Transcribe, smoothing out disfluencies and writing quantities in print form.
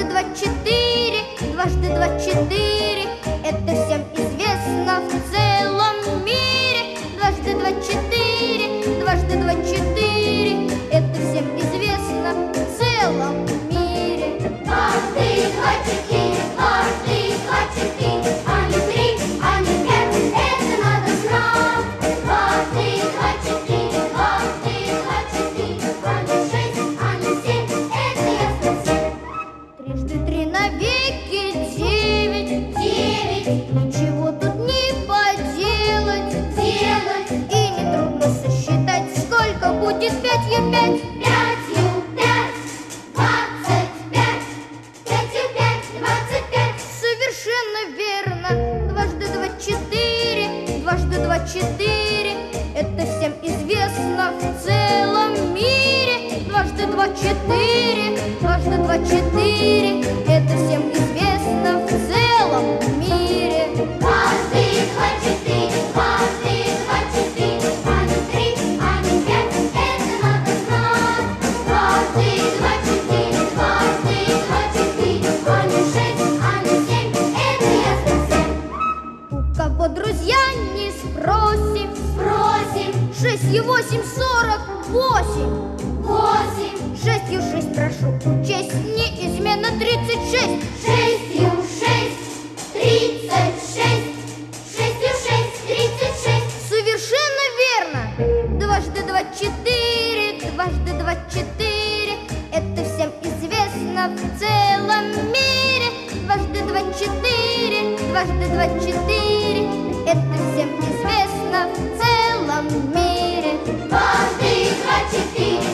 Дважды два четыре, дважды два четыре. Это всем известно в целом мире. Дважды два четыре, дважды два четыре. Это всем известно в целом мире. Дважды два четыре, дважды два четыре. А не три, а не пять, это надо знать. Дважды два четыре, дважды два четыре. А не шесть, а не семь, это ясно всем. Трижды три навеки девять. Девять. Ничего тут не поделать. Делать. И нетрудно сосчитать, сколько будет пятью пять. Пятью пять, 25. Пятью пять, 25. Совершенно верно. Дважды два четыре, дважды два четыре. Это всем известно в целом мире. Дважды два четыре, дважды два четыре. Это всем известно в целом мире. Дважды два четыре, дважды два четыре. А не три, а не пять, это надо знать. Дважды два четыре, дважды два четыре. А не шесть, а не семь, это ясно всем. У кого друзья не спросим. Спросим. 6 и 8 – 48. 8. 6 6 прошу учесть, неизменно 36. Шестью шесть, 36. Шестью шесть, 36. Совершенно верно. Дважды два четыре, дважды два четыре. Это всем известно в целом мире. Дважды два четыре, дважды два четыре. Это всем известно в целом мире. Дважды два четыре,